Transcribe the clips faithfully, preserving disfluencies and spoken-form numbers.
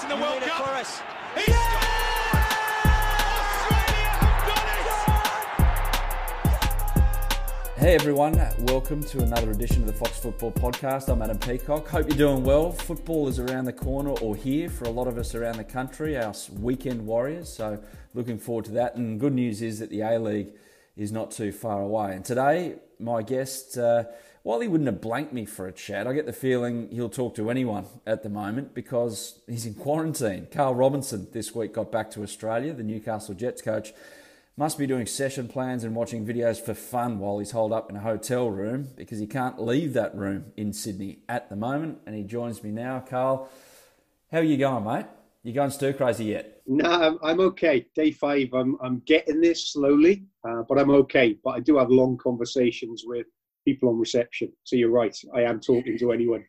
in the You World win it Cup. for us. He scored! Australia have done it! Hey everyone, welcome to another edition of the Fox Football Podcast. I'm Adam Peacock. Hope you're doing well. Football is around the corner, or here for a lot of us around the country, our weekend warriors. So looking forward to that. And good news is that the A-League is not too far away. And today, my guest, uh, while he wouldn't have blanked me for a chat, I get the feeling he'll talk to anyone at the moment because he's in quarantine. Carl Robinson this week got back to Australia. The Newcastle Jets coach must be doing session plans and watching videos for fun while he's holed up in a hotel room because he can't leave that room in Sydney at the moment. And he joins me now. Carl, how are you going, mate? You going stir crazy yet? No, I'm, I'm okay. Day five, I'm I'm getting this slowly, uh, but I'm okay. But I do have long conversations with people on reception. So you're right, I am talking to anyone.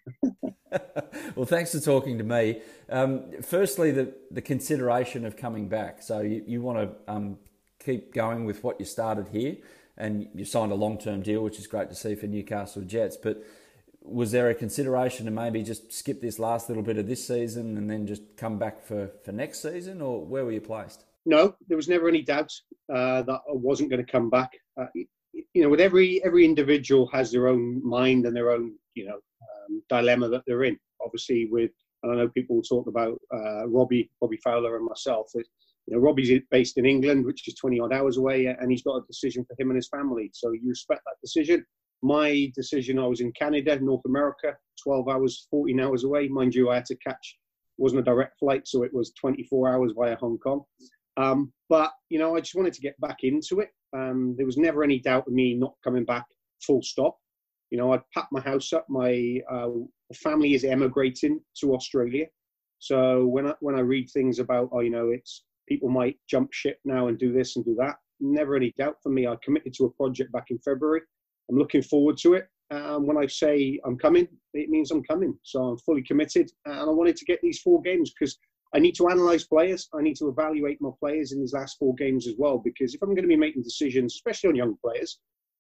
Well, thanks for talking to me. Um, firstly, the, the consideration of coming back. So you, you want to um, keep going with what you started here, and you signed a long-term deal, which is great to see for Newcastle Jets. But was there a consideration to maybe just skip this last little bit of this season and then just come back for, for next season, or where were you placed? No, there was never any doubt uh, that I wasn't going to come back. Uh, you know, with every every individual has their own mind and their own, you know, um, dilemma that they're in. Obviously, with and I know people will talk about uh, Robbie, Robbie Fowler, and myself. It, you know, Robbie's based in England, which is twenty odd hours away, and he's got a decision for him and his family. So you respect that decision. My decision, I was in Canada, North America, twelve hours, fourteen hours away. Mind you, I had to catch, it wasn't a direct flight, so it was twenty-four hours via Hong Kong. Um, but, you know, I just wanted to get back into it. Um, there was never any doubt of me not coming back full stop. You know, I'd packed my house up. My uh, family is emigrating to Australia. So when I, when I read things about, oh, you know, it's people might jump ship now and do this and do that, never any doubt for me. I committed to a project back in February. I'm looking forward to it. Um, when I say I'm coming, it means I'm coming. So I'm fully committed. And I wanted to get these four games because I need to analyse players. I need to evaluate my players in these last four games as well. Because if I'm going to be making decisions, especially on young players,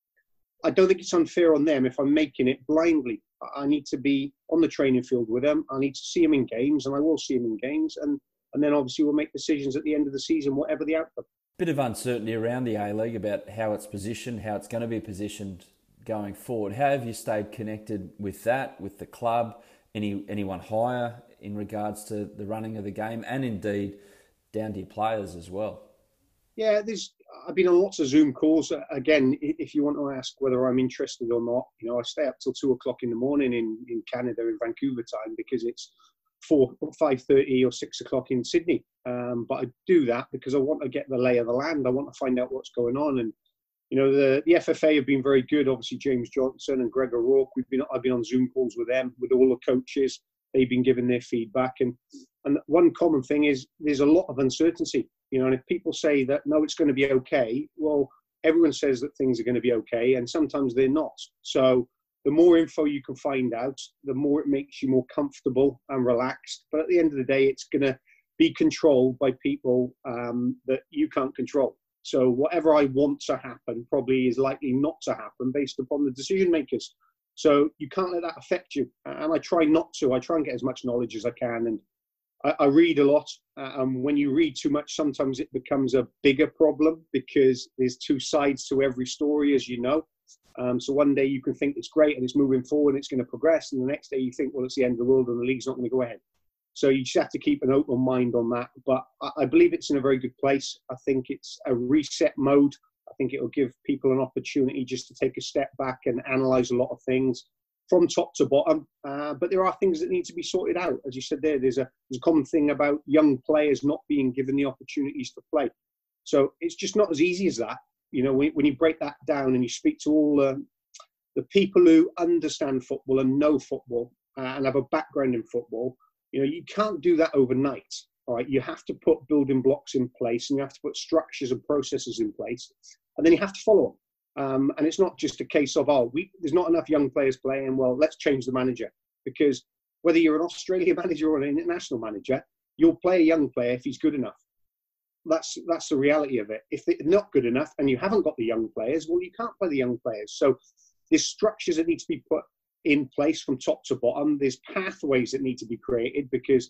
I don't think it's unfair on them if I'm making it blindly. I need to be on the training field with them. I need to see them in games, and I will see them in games. And, and then obviously we'll make decisions at the end of the season, whatever the outcome. Bit of uncertainty around the A-League about how it's positioned, how it's going to be positioned going forward. How have you stayed connected with that, with the club, any anyone higher in regards to the running of the game, and indeed down to your players as well? Yeah, there's. I've been on lots of Zoom calls. Again, if you want to ask whether I'm interested or not, you know, I stay up till two o'clock in the morning in, in Canada, in Vancouver time, because it's four, five thirty or six o'clock in Sydney. Um, but I do that because I want to get the lay of the land. I want to find out what's going on. And you know, the, the F F A have been very good. Obviously, James Johnson and Greg O'Rourke. We've been I've been on Zoom calls with them, with all the coaches. They've been giving their feedback, and and one common thing is there's a lot of uncertainty. You know, and if people say that no, it's going to be okay, well, everyone says that things are going to be okay, and sometimes they're not. So the more info you can find out, the more it makes you more comfortable and relaxed. But at the end of the day, it's going to be controlled by people um, that you can't control. So whatever I want to happen probably is likely not to happen based upon the decision makers. So you can't let that affect you. And I try not to. I try and get as much knowledge as I can. And I, I read a lot. Uh, and when you read too much, sometimes it becomes a bigger problem because there's two sides to every story, as you know. Um, so one day you can think it's great and it's moving forward and it's going to progress. And the next day you think, well, it's the end of the world and the league's not going to go ahead. So you just have to keep an open mind on that. But I, I believe it's in a very good place. I think it's a reset mode. I think it will give people an opportunity just to take a step back and analyse a lot of things from top to bottom. Uh, but there are things that need to be sorted out. As you said there, there's a, there's a common thing about young players not being given the opportunities to play. So it's just not as easy as that. You know, when, when you break that down and you speak to all uh, the people who understand football and know football uh, and have a background in football, you know, you can't do that overnight. All right, you have to put building blocks in place, and you have to put structures and processes in place, and then you have to follow them. Um, and it's not just a case of, oh, we, there's not enough young players playing, well, let's change the manager. Because whether you're an Australian manager or an international manager, you'll play a young player if he's good enough. That's that's the reality of it. If they're not good enough and you haven't got the young players, well, you can't play the young players. So there's structures that need to be put in place from top to bottom. There's pathways that need to be created because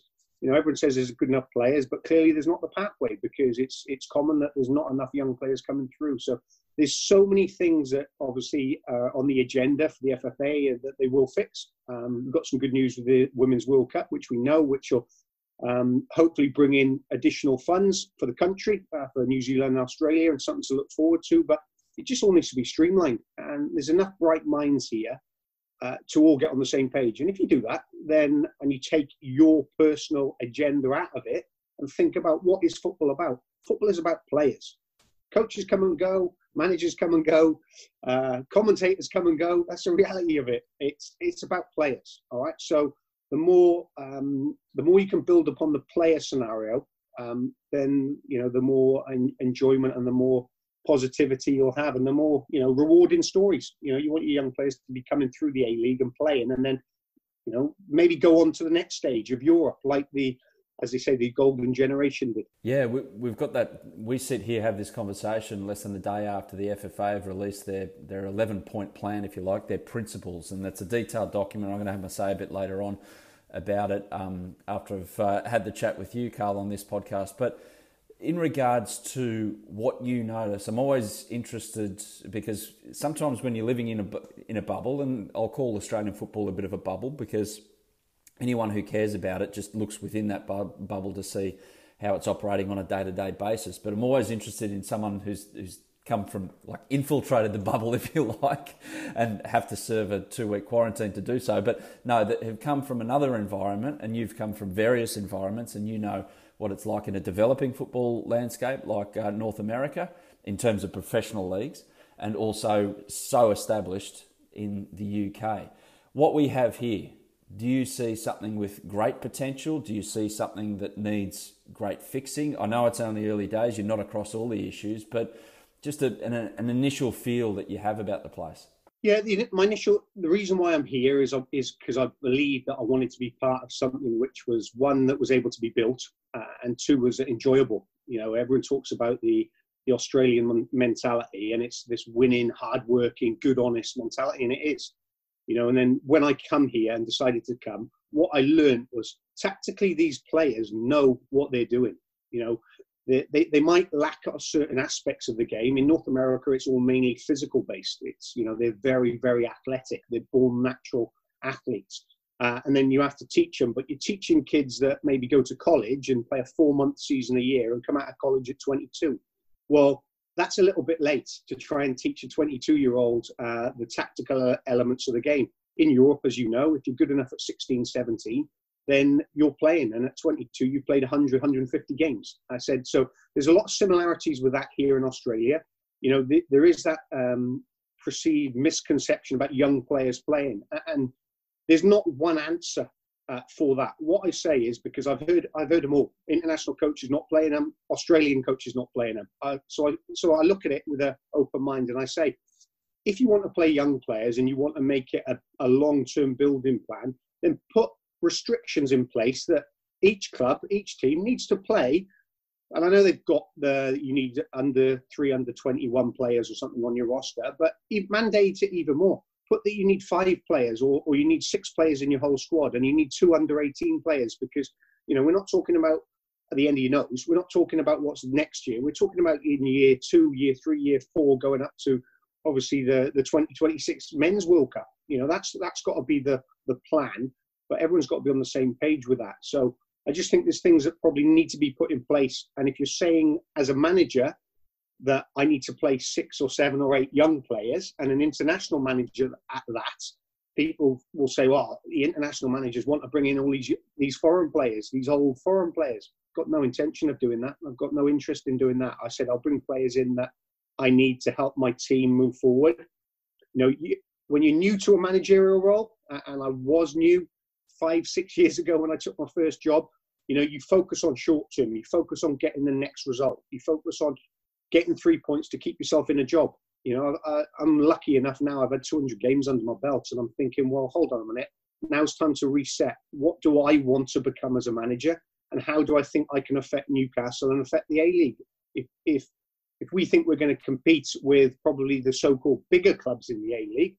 You know, everyone says there's good enough players, but clearly there's not the pathway because it's it's common that there's not enough young players coming through. So there's so many things that obviously are on the agenda for the F F A that they will fix. Um, we've got some good news with the Women's World Cup, which we know, which will um, hopefully bring in additional funds for the country, uh, for New Zealand and Australia, and something to look forward to. But it just all needs to be streamlined. And there's enough bright minds here uh, to all get on the same page. And if you do that, then, and you take your personal agenda out of it and think about what is football about. Football is about players. Coaches come and go, managers come and go, uh, commentators come and go. That's the reality of it. It's it's about players. All right. So the more um, the more you can build upon the player scenario, um, then you know the more en- enjoyment and the more positivity you'll have, and the more you know rewarding stories. You know, you want your young players to be coming through the A League and playing, and then you know maybe go on to the next stage of Europe, like the, as they say, the golden generation did. Yeah, we, we've got that. We sit here, have this conversation less than a day after the F F A have released their, their eleven-point plan, if you like, their principles. And that's a detailed document. I'm going to have my say a bit later on about it um, after I've uh, had the chat with you, Carl, on this podcast. But in regards to what you notice, I'm always interested because sometimes when you're living in a, in a bubble, and I'll call Australian football a bit of a bubble because anyone who cares about it just looks within that bu- bubble to see how it's operating on a day-to-day basis. But I'm always interested in someone who's who's come from, like, infiltrated the bubble, if you like, and have to serve a two-week quarantine to do so. But no, that have come from another environment, and you've come from various environments, and you know what it's like in a developing football landscape like uh, North America in terms of professional leagues, and also so established in the U K. What we have here, do you see something with great potential? Do you see something that needs great fixing? I know it's only early days, you're not across all the issues, but just a, an, an initial feel that you have about the place. Yeah, the, my initial, the reason why I'm here is is because I believe that I wanted to be part of something which was, one, that was able to be built, uh, and two, was enjoyable. You know, everyone talks about the the Australian mentality, and it's this winning, hard-working, good, honest mentality, and it is. You know, and then when I come here and decided to come, what I learned was tactically these players know what they're doing. You know, they, they, they might lack certain aspects of the game. In North America, it's all mainly physical based. It's, you know, they're very, very athletic. They're born natural athletes. Uh, and then you have to teach them, but you're teaching kids that maybe go to college and play a four month season a year and come out of college at twenty-two. Well, that's a little bit late to try and teach a twenty-two-year-old uh, the tactical elements of the game. In Europe, as you know, if you're good enough at sixteen, seventeen, then you're playing. And at twenty-two, you've played one hundred, one hundred fifty games. I said, so there's a lot of similarities with that here in Australia. You know, th- there is that um, perceived misconception about young players playing. And there's not one answer Uh, for that. What I say is, because I've heard I've heard them all. International coaches not playing them, Australian coaches not playing them. Uh, so I so I look at it with an open mind, and I say, if you want to play young players and you want to make it a, a long-term building plan, then put restrictions in place that each club, each team needs to play. And I know they've got the you need under three, under twenty-one players or something on your roster, but mandate it even more. Put that you need five players or, or you need six players in your whole squad, and you need two under eighteen players, because, you know, we're not talking about at the end of your nose. We're not talking about what's next year. We're talking about in year two, year three, year four, going up to obviously the, the twenty twenty-six Men's World Cup. You know, that's that's got to be the, the plan, but everyone's got to be on the same page with that. So I just think there's things that probably need to be put in place. And if you're saying as a manager that I need to play six or seven or eight young players, and an international manager at that, people will say, well, the international managers want to bring in all these these foreign players, these old foreign players. Got no intention of doing that. I've got no interest in doing that. I said, I'll bring players in that I need to help my team move forward. You know, you, when you're new to a managerial role, and I was new five, six years ago when I took my first job, you know, you focus on short term, you focus on getting the next result, you focus on getting three points to keep yourself in a job. You know, I, I'm lucky enough now, I've had two hundred games under my belt, and I'm thinking, well, hold on a minute. Now it's time to reset. What do I want to become as a manager? And how do I think I can affect Newcastle and affect the A-League? If, if, if we think we're going to compete with probably the so-called bigger clubs in the A-League,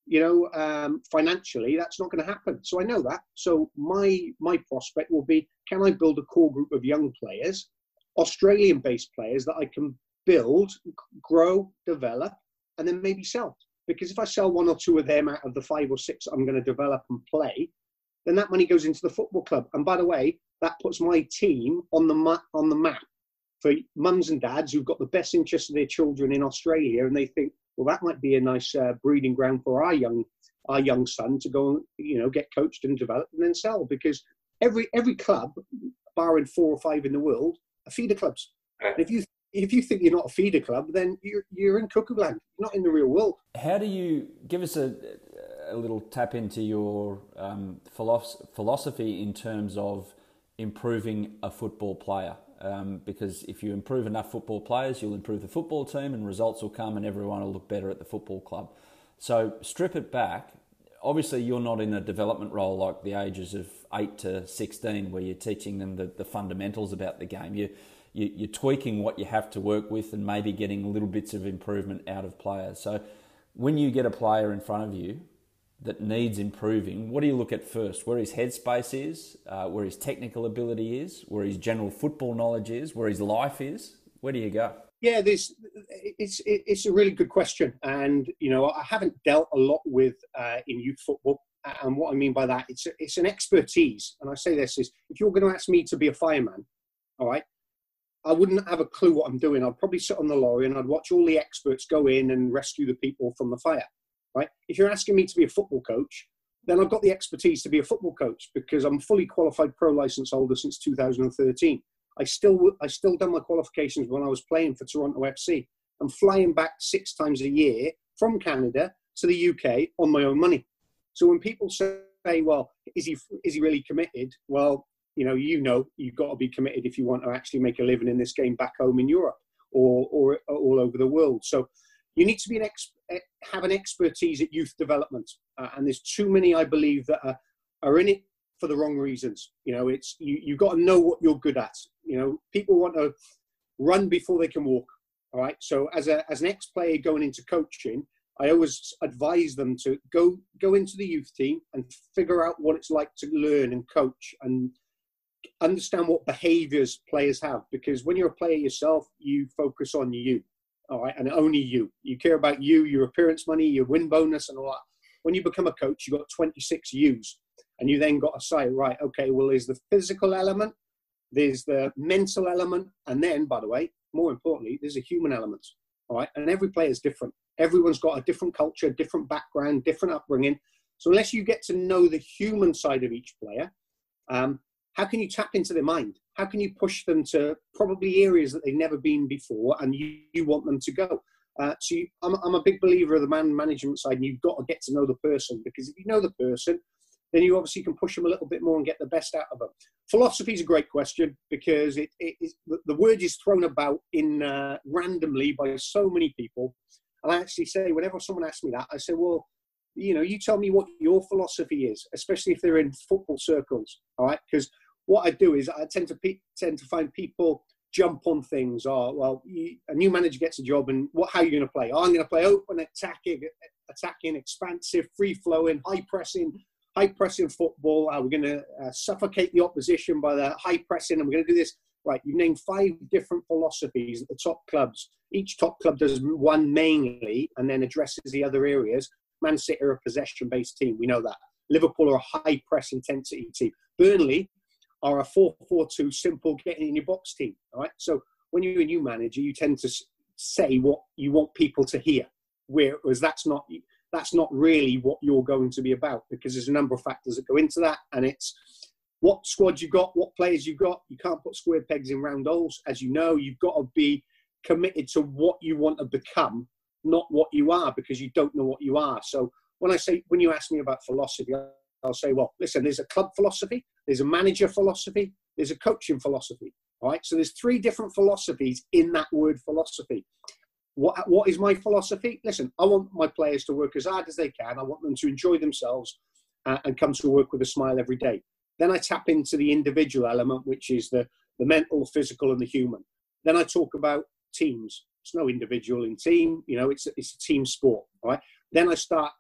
you know, um, financially, that's not going to happen. So I know that. So my my prospect will be, can I build a core group of young players, Australian-based players that I can build, grow, develop, and then maybe sell? Because if I sell one or two of them out of the five or six I'm going to develop and play, then that money goes into the football club. And by the way, that puts my team on the ma- on the map for mums and dads who've got the best interest of their children in Australia, and they think, well, that might be a nice uh, breeding ground for our young our young son to go and, you know, get coached and developed and then sell. Because every every club, barring four or five in the world, are feeder clubs. And if you if you think you're not a feeder club, then you're you're in cuckoo land. You're not in the real world. How do you give us a a little tap into your um, philosophy in terms of improving a football player? Um, because if you improve enough football players, you'll improve the football team and results will come and everyone will look better at the football club. So strip it back. Obviously, you're not in a development role like the ages of eight to sixteen where you're teaching them the, the fundamentals about the game. You, you, you're tweaking what you have to work with and maybe getting little bits of improvement out of players. So when you get a player in front of you that needs improving, what do you look at first? Where his headspace is, uh, where his technical ability is, where his general football knowledge is, where his life is? Where do you go? Yeah, this it's it's a really good question, and you know I haven't dealt a lot with uh, in youth football, and what I mean by that, it's a, it's an expertise. And I say this is, if you're going to ask me to be a fireman, all right, I wouldn't have a clue what I'm doing. I'd probably sit on the lorry and I'd watch all the experts go in and rescue the people from the fire. Right? If you're asking me to be a football coach, then I've got the expertise to be a football coach because I'm fully qualified pro license holder since two thousand thirteen. I still I still done my qualifications when I was playing for Toronto F C. I'm flying back six times a year from Canada to the U K on my own money. So when people say, well, is he is he really committed? Well, you know, you know, you've got to be committed if you want to actually make a living in this game back home in Europe or or, or all over the world. So you need to be an ex- have an expertise at youth development, uh, and there's too many, I believe, that are, are in it for the wrong reasons. You know, it's you you've got to know what you're good at. You know, people want to run before they can walk. All right. So as a as an ex-player going into coaching, I always advise them to go go into the youth team and figure out what it's like to learn and coach and understand what behaviours players have. Because when you're a player yourself, you focus on you. All right, and only you. You care about you, your appearance money, your win bonus, and all that. When you become a coach, you've got twenty-six U's, and you then got to say, right, okay, well, there's the physical element, there's the mental element, and then, by the way, more importantly, there's a human element. All right, and every player is different. Everyone's got a different culture, different background, different upbringing. So unless you get to know the human side of each player, um, how can you tap into their mind? How can you push them to probably areas that they've never been before and you, you want them to go? Uh, so you, I'm, I'm a big believer of the man management side, and you've got to get to know the person, because if you know the person, then you obviously can push them a little bit more and get the best out of them. Philosophy is a great question because it, it, it, the word is thrown about in uh, randomly by so many people. And I actually say, whenever someone asks me that, I say, well, you know, you tell me what your philosophy is, especially if they're in football circles, all right? Because what I do is I tend to pe- tend to find people jump on things. Oh, well, you, a new manager gets a job, and what? How are you going to play? Oh, I'm going to play open, attacking, attacking, expansive, free flowing, high pressing, high pressing football. Uh, we're going to uh, suffocate the opposition by the high pressing, and we're going to do this. Right? You named five different philosophies at the top clubs. Each top club does one mainly, and then addresses the other areas. Man City are a possession-based team. We know that. Liverpool are a high press intensity team. Burnley are a four four two simple getting in your box team. All right. So when you're a new manager, you tend to say what you want people to hear, whereas that's not that's not really what you're going to be about, because there's a number of factors that go into that, and it's what squad you got, what players you got. You can't put square pegs in round holes. As you know, you've got to be committed to what you want to become, not what you are, because you don't know what you are. So when I say, when you ask me about philosophy, I'll say, well, listen, there's a club philosophy, there's a manager philosophy, there's a coaching philosophy. All right. So there's three different philosophies in that word philosophy. What, what is my philosophy? Listen, I want my players to work as hard as they can. I want them to enjoy themselves uh, and come to work with a smile every day. Then I tap into the individual element, which is the, the mental, physical, and the human. Then I talk about teams. There's no individual in team. You know, it's, it's a team sport. All right. Then I start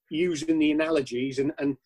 using the analogies, and, and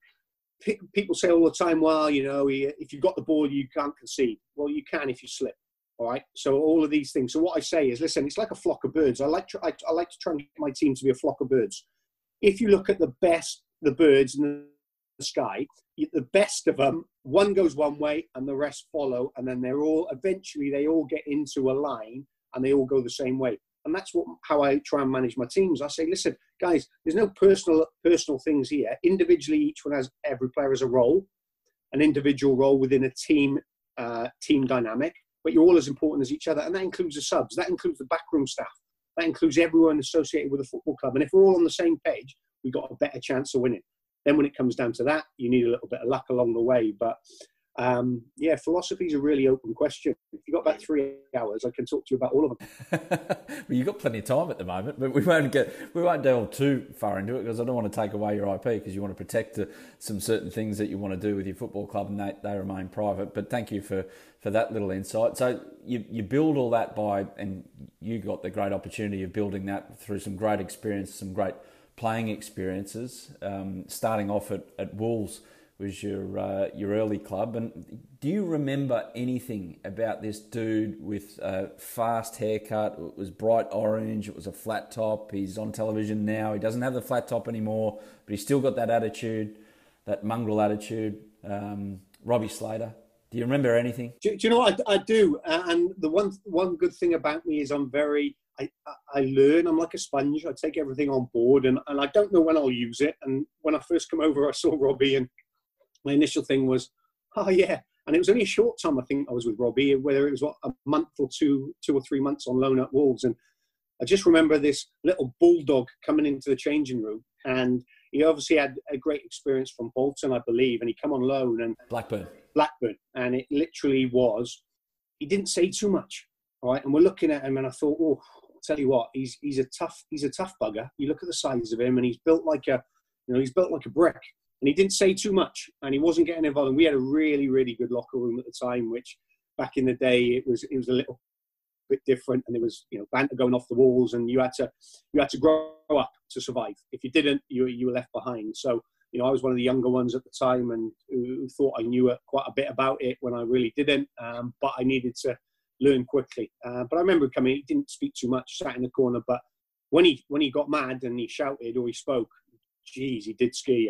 p- people say all the time, well, you know, if you've got the ball, you can't concede. Well, you can if you slip. All right. So all of these things. So what I say is, listen, it's like a flock of birds. I like to, I, I like to try and get my team to be a flock of birds. If you look at the best, the birds in the sky, the best of them, one goes one way and the rest follow. And then they're all, eventually they all get into a line and they all go the same way. And that's what, how I try and manage my teams. I say, listen, guys, there's no personal, personal things here. Individually, each one has, every player has a role, an individual role within a team, uh, team dynamic. But you're all as important as each other. And that includes the subs. That includes the backroom staff. That includes everyone associated with a football club. And if we're all on the same page, we've got a better chance of winning. Then when it comes down to that, you need a little bit of luck along the way. But um, yeah, philosophy is a really open question. If you've got about three hours, I can talk to you about all of them. Well, you've got plenty of time at the moment, but we won't get we won't delve too far into it because I don't want to take away your I P, because you want to protect uh, some certain things that you want to do with your football club, and they, they remain private. But thank you for, for that little insight. So you you build all that by, and you got the great opportunity of building that through some great experience, some great playing experiences, um, starting off at, at Wolves was your uh, your early club. And do you remember anything about this dude with a fast haircut? It was bright orange, it was a flat top. He's on television now. He doesn't have the flat top anymore, but he's still got that attitude, that mongrel attitude. Um, Robbie Slater. Do you remember anything? Do, do you know what I, I do? Uh, and the one one good thing about me is I'm very, I, I learn. I'm like a sponge. I take everything on board, and, and I don't know when I'll use it. And when I first come over, I saw Robbie, and my initial thing was, oh yeah. And it was only a short time, I think, I was with Robbie, whether it was what, a month or two, two or three months on loan at Wolves. And I just remember this little bulldog coming into the changing room, and he obviously had a great experience from Bolton, I believe, and he come on loan and Blackburn. Blackburn, and it literally was, he didn't say too much, all right? And we're looking at him, and I thought, oh, I'll tell you what, he's he's a tough he's a tough bugger. You look at the size of him, and he's built like a, you know, he's built like a brick. And he didn't say too much, and he wasn't getting involved. And we had a really, really good locker room at the time, which back in the day it was it was a little bit different, and there was, you know, banter going off the walls, and you had to you had to grow up to survive. If you didn't, you you were left behind. So, you know, I was one of the younger ones at the time, and who thought I knew quite a bit about it when I really didn't. Um, but I needed to learn quickly. Uh, but I remember coming. He didn't speak too much, sat in the corner. But when he when he got mad and he shouted or he spoke, geez, he did scare you.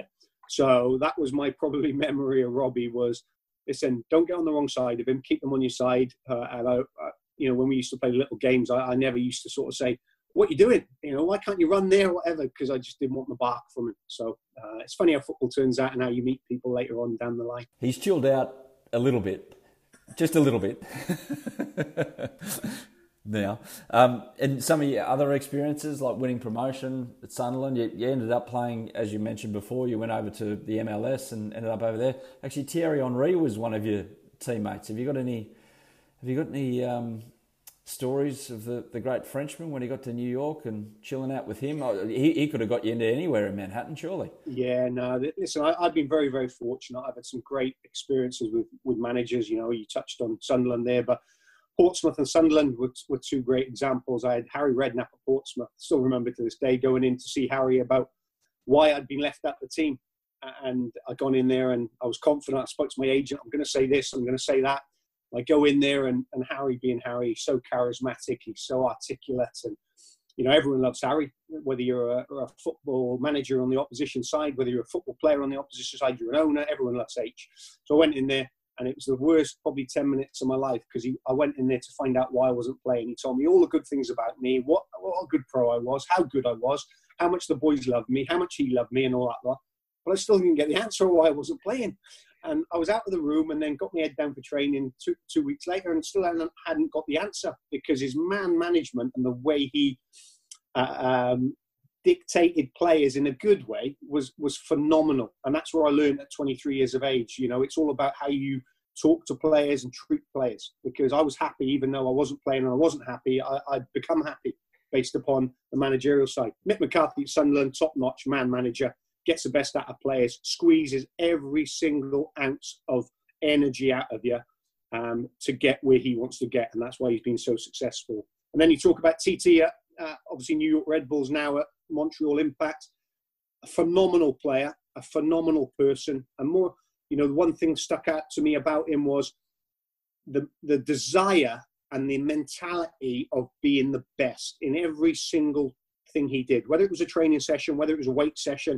So that was my probably memory of Robbie was, listen, don't get on the wrong side of him. Keep them on your side. Uh, and I, uh, you know, when we used to play little games, I, I never used to sort of say, what are you doing? You know, why can't you run there or whatever? Because I just didn't want the bark from him. So uh, it's funny how football turns out and how you meet people later on down the line. He's chilled out a little bit, just a little bit. Now, um, and some of your other experiences, like winning promotion at Sunderland, you, you ended up playing, as you mentioned before, you went over to the M L S and ended up over there. Actually, Thierry Henry was one of your teammates. Have you got any? Have you got any um, stories of the, the great Frenchman when he got to New York and chilling out with him? He he could have got you into anywhere in Manhattan, surely. Yeah, no. Listen, I, I've been very, very fortunate. I've had some great experiences with with managers. You know, you touched on Sunderland there, but Portsmouth and Sunderland were, were two great examples. I had Harry Redknapp at Portsmouth. Still remember to this day going in to see Harry about why I'd been left out of the team. And I'd gone in there and I was confident. I spoke to my agent. I'm going to say this. I'm going to say that. I go in there and, and Harry being Harry, he's so charismatic. He's so articulate. And, you know, everyone loves Harry, whether you're a, a football manager on the opposition side, whether you're a football player on the opposition side, you're an owner, everyone loves H. So I went in there. And it was the worst probably ten minutes of my life because I went in there to find out why I wasn't playing. He told me all the good things about me, what, what a good pro I was, how good I was, how much the boys loved me, how much he loved me and all that lot. But I still didn't get the answer why I wasn't playing. And I was out of the room and then got my head down for training two, two weeks later and still hadn't, hadn't got the answer because his man management and the way he uh, um, dictated players in a good way was was phenomenal. And that's where I learned at twenty-three years of age. You know, it's all about how you talk to players and treat players, because I was happy even though I wasn't playing and I wasn't happy. I, I'd become happy based upon the managerial side. Mick McCarthy at Sunderland, top-notch man manager, gets the best out of players, squeezes every single ounce of energy out of you um, to get where he wants to get. And that's why he's been so successful. And then you talk about T T at uh, obviously New York Red Bulls, now at Montreal Impact. a phenomenal player, a phenomenal person, and more, you know, the one thing stuck out to me about him was the the desire and the mentality of being the best in every single thing he did, whether it was a training session, whether it was a weight session.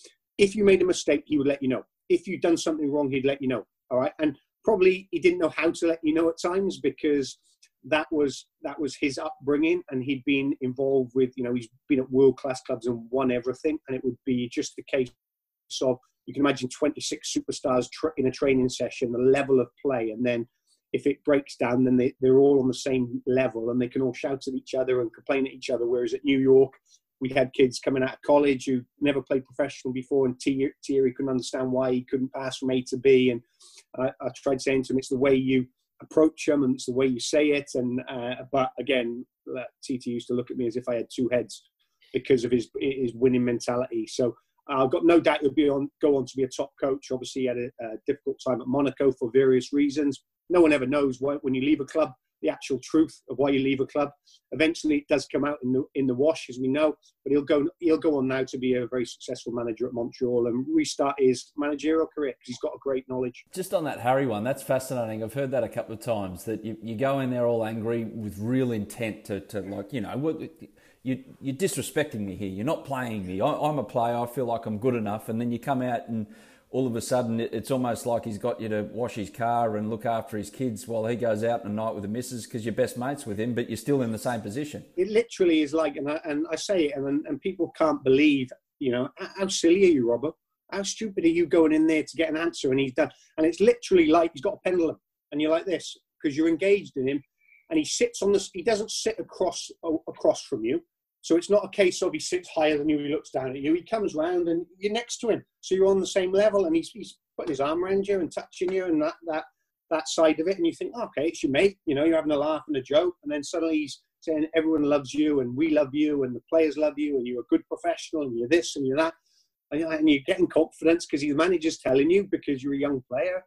If you made a mistake, he would let you know. If you'd done something wrong, he'd let you know. All right. And probably he didn't know how to let you know at times, because that was that was his upbringing, and he'd been involved with, you know, he's been at world-class clubs and won everything. And it would be just a case of, you can imagine twenty-six superstars tra- in a training session, the level of play. And then if it breaks down, then they, they're all on the same level and they can all shout at each other and complain at each other. Whereas at New York, we had kids coming out of college who never played professional before, and Thierry, Thierry couldn't understand why he couldn't pass from A to B. And I, I tried saying to him, it's the way you approach them and it's the way you say it. And uh, but again, T T used to look at me as if I had two heads because of his his winning mentality. So I've got no doubt he'll be on, go on to be a top coach. Obviously, he had a, a difficult time at Monaco for various reasons. No one ever knows why, when you leave a club, the actual truth of why you leave a club. Eventually, it does come out in the in the wash, as we know. But he'll go he'll go on now to be a very successful manager at Montreal and restart his managerial career, because he's got a great knowledge. Just on that Harry one, that's fascinating. I've heard that a couple of times, that you, you go in there all angry with real intent to, to like, you know, what, you, you're disrespecting me here. You're not playing me. I, I'm a player. I feel like I'm good enough. And then you come out and all of a sudden it's almost like he's got you to wash his car and look after his kids while he goes out at night with the missus, because you're best mates with him, but you're still in the same position. It literally is like, and I, and I say it, and, and people can't believe, you know, how silly are you, Robert? How stupid are you going in there to get an answer? And he's done. And it's literally like he's got a pendulum, and you're like this, because you're engaged in him, and he sits on the, he doesn't sit across across from you. So it's not a case of he sits higher than you, he looks down at you. He comes round and you're next to him. So you're on the same level, and he's, he's putting his arm around you and touching you and that, that, that side of it. And you think, oh, okay, it's your mate. You know, you're having a laugh and a joke. And then suddenly he's saying everyone loves you and we love you and the players love you and you're a good professional and you're this and you're that. And you're getting confidence because the manager's telling you, because you're a young player.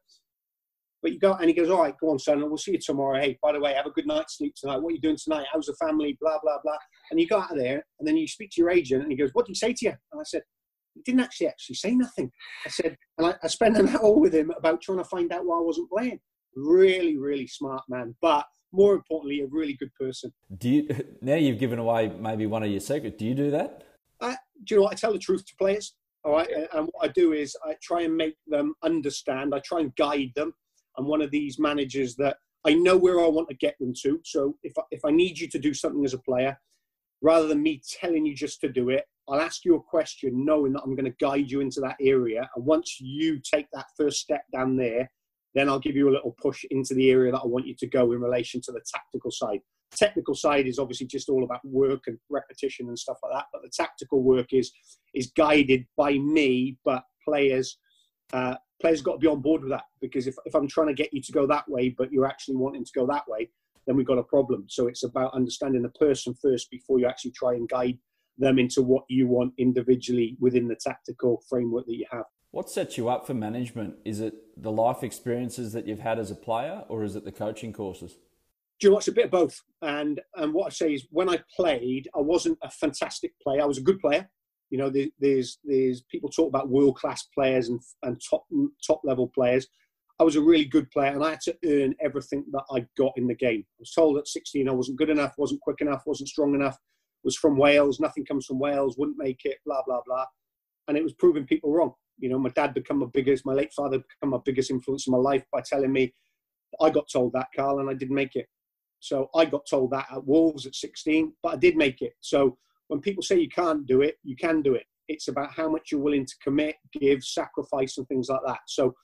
But you go, and he goes, all right, go on, son, we'll see you tomorrow. Hey, by the way, have a good night's sleep tonight. What are you doing tonight? How's the family? Blah, blah, blah. And you go out of there, and then you speak to your agent, and he goes, what did he say to you? And I said, he didn't actually actually say nothing. I said, and I, I spent an hour with him about trying to find out why I wasn't playing. Really, really smart man. But more importantly, a really good person. Do you, now you've given away maybe one of your secrets. Do you do that? I, do you know what? I tell the truth to players. All right. And what I do is I try and make them understand. I try and guide them. I'm one of these managers that I know where I want to get them to. So if I, if I need you to do something as a player, rather than me telling you just to do it, I'll ask you a question knowing that I'm going to guide you into that area. And once you take that first step down there, then I'll give you a little push into the area that I want you to go in relation to the tactical side. Technical side is obviously just all about work and repetition and stuff like that. But the tactical work is is guided by me, but players... Uh, players got to be on board with that, because if, if I'm trying to get you to go that way, but you're actually wanting to go that way, then we've got a problem. So it's about understanding the person first before you actually try and guide them into what you want individually within the tactical framework that you have. What sets you up for management? Is it the life experiences that you've had as a player, or is it the coaching courses? Do you know what? It's a bit of both. And, and what I say is, when I played, I wasn't a fantastic player. I was a good player. You know, there's there's people talk about world-class players and, and top top level players. I was a really good player, and I had to earn everything that I got in the game. I was told at sixteen I wasn't good enough, wasn't quick enough, wasn't strong enough, was from Wales, nothing comes from Wales, wouldn't make it, blah, blah, blah. And it was proving people wrong. You know, my dad became my biggest, my late father became my biggest influence in my life by telling me, I got told that, Carl, and I didn't make it. So I got told that at Wolves at sixteen, but I did make it. So when people say you can't do it, you can do it. It's about how much you're willing to commit, give, sacrifice, and things like that. So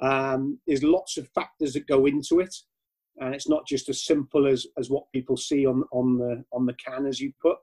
um, there's lots of factors that go into it, and it's not just as simple as, as what people see on on the on the can, as you put.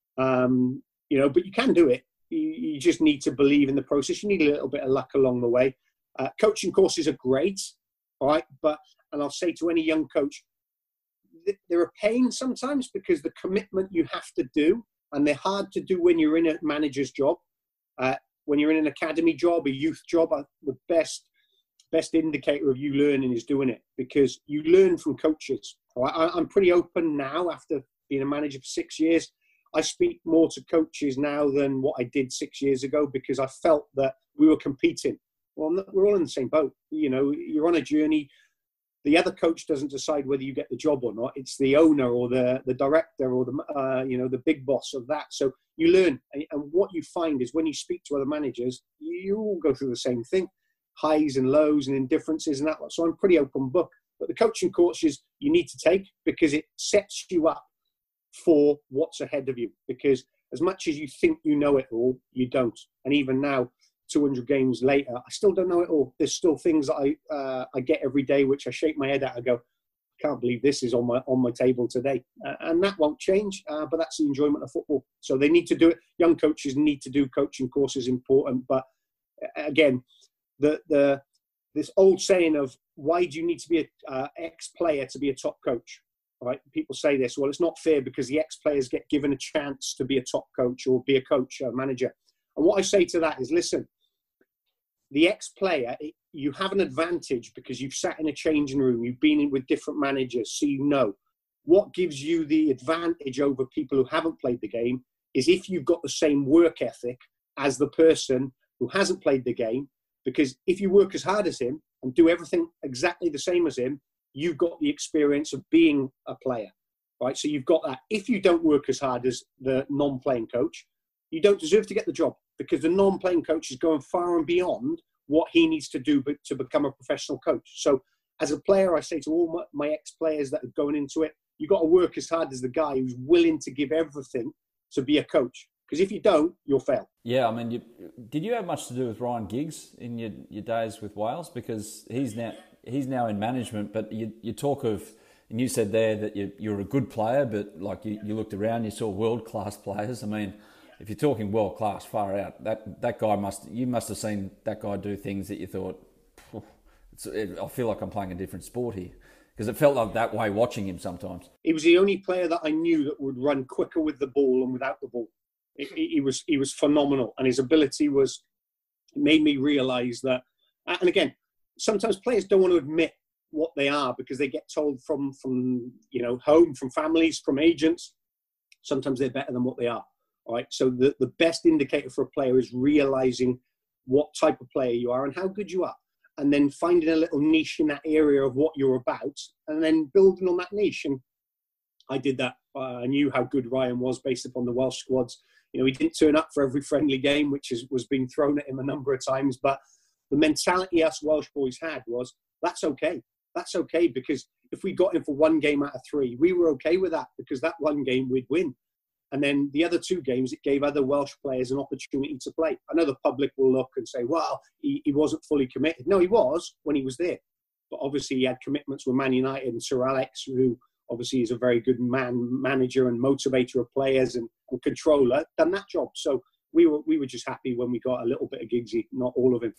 Um, you know, but you can do it. You, you just need to believe in the process. You need a little bit of luck along the way. Uh, coaching courses are great, all right, but and I'll say to any young coach, they're a pain sometimes, because the commitment you have to do. And they're hard to do when you're in a manager's job. Uh, when you're in an academy job, a youth job, uh, the best best indicator of you learning is doing it, because you learn from coaches. Right? I, I'm pretty open now after being a manager for six years. I speak more to coaches now than what I did six years ago because I felt that we were competing. Well, we're all in the same boat. You know, you're on a journey. The other coach doesn't decide whether you get the job or not. It's the owner or the, the director or the, uh, you know, the big boss of that. So you learn. And, and what you find is when you speak to other managers, you, you all go through the same thing, highs and lows and indifferences and that. So I'm pretty open book. But the coaching courses you need to take because it sets you up for what's ahead of you. Because as much as you think you know it all, you don't. And even now, two hundred games later, I still don't know it all. There's still things that I uh, I get every day, which I shake my head at. I go, I can't believe this is on my on my table today, uh, and that won't change. Uh, but that's the enjoyment of football. So they need to do it. Young coaches need to do coaching courses. Important, but again, the the this old saying of why do you need to be an uh, ex-player to be a top coach? Right? People say this. Well, it's not fair because the ex-players get given a chance to be a top coach or be a coach, a manager. And what I say to that is, listen, the ex-player, you have an advantage because you've sat in a changing room, you've been in with different managers, so you know. What gives you the advantage over people who haven't played the game is if you've got the same work ethic as the person who hasn't played the game, because if you work as hard as him and do everything exactly the same as him, you've got the experience of being a player, right? So you've got that. If you don't work as hard as the non-playing coach, you don't deserve to get the job because the non-playing coach is going far and beyond what he needs to do to become a professional coach. So as a player, I say to all my, my ex-players that are going into it, you've got to work as hard as the guy who's willing to give everything to be a coach. Because if you don't, you'll fail. Yeah, I mean, you, did you have much to do with Ryan Giggs in your, your days with Wales? Because he's now he's now in management, but you you talk of, and you said there that you, you're a good player, but like you, you looked around, you saw world-class players. I mean, if you're talking world-class, far out, that, that guy must, you must have seen that guy do things that you thought, it's, it, I feel like I'm playing a different sport here. Because it felt like that way watching him sometimes. He was the only player that I knew that would run quicker with the ball and without the ball. He, he was he was phenomenal, and his ability was made me realise that. And again, sometimes players don't want to admit what they are because they get told from from you know home, from families, from agents. Sometimes they're better than what they are. All right. So the the best indicator for a player is realising what type of player you are and how good you are, and then finding a little niche in that area of what you're about, and then building on that niche. And I did that. Uh, I knew how good Ryan was based upon the Welsh squads. You know, he didn't turn up for every friendly game, which is, was being thrown at him a number of times. But the mentality us Welsh boys had was, that's okay. That's okay, because if we got him for one game out of three, we were okay with that because that one game we'd win. And then the other two games, it gave other Welsh players an opportunity to play. I know the public will look and say, well, he, he wasn't fully committed. No, he was when he was there. But obviously he had commitments with Man United and Sir Alex, who obviously is a very good man, manager and motivator of players and, and controller, done that job. So we were we were just happy when we got a little bit of Giggsy, not all of him.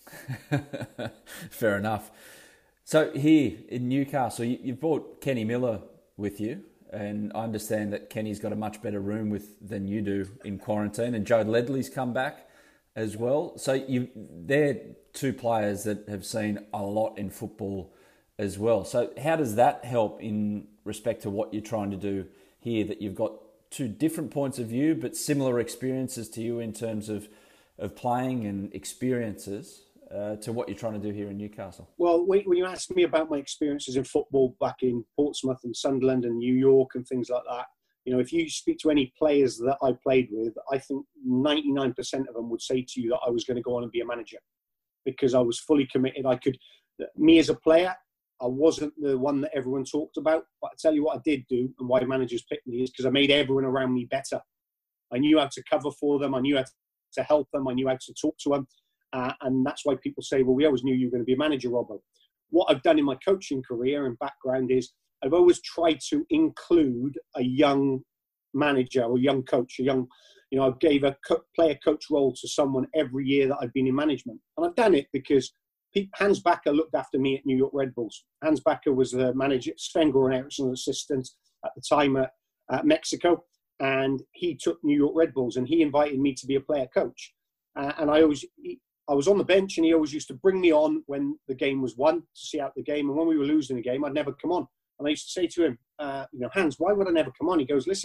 Fair enough. So here in Newcastle, you, you've brought Kenny Miller with you, and I understand that Kenny's got a much better room with than you do in quarantine, and Joe Ledley's come back as well. So you, they're two players that have seen a lot in football as well. So how does that help in respect to what you're trying to do here, that you've got two different points of view but similar experiences to you in terms of, of playing and experiences uh, to what you're trying to do here in Newcastle? Well, when you ask me about my experiences in football back in Portsmouth and Sunderland and New York and things like that, you know, if you speak to any players that I played with, I think ninety-nine percent of them would say to you that I was going to go on and be a manager because I was fully committed. I could, me as a player, I wasn't the one that everyone talked about, but I tell you what I did do and why managers picked me is because I made everyone around me better. I knew how to cover for them. I knew how to help them. I knew how to talk to them. Uh, and that's why people say, well, we always knew you were going to be a manager, Robbo. What I've done in my coaching career and background is I've always tried to include a young manager or young coach, a young, you know, I gave a co- player coach role to someone every year that I've been in management. And I've done it because Hans Backer looked after me at New York Red Bulls. Hans Backer was the manager, Sven-Goran Eriksson's assistant at the time at, at Mexico, and he took New York Red Bulls, and he invited me to be a player coach. Uh, and I always, he, I was on the bench, and he always used to bring me on when the game was won to see out the game. And when we were losing the game, I'd never come on. And I used to say to him, uh, you know, Hans, why would I never come on? He goes, listen,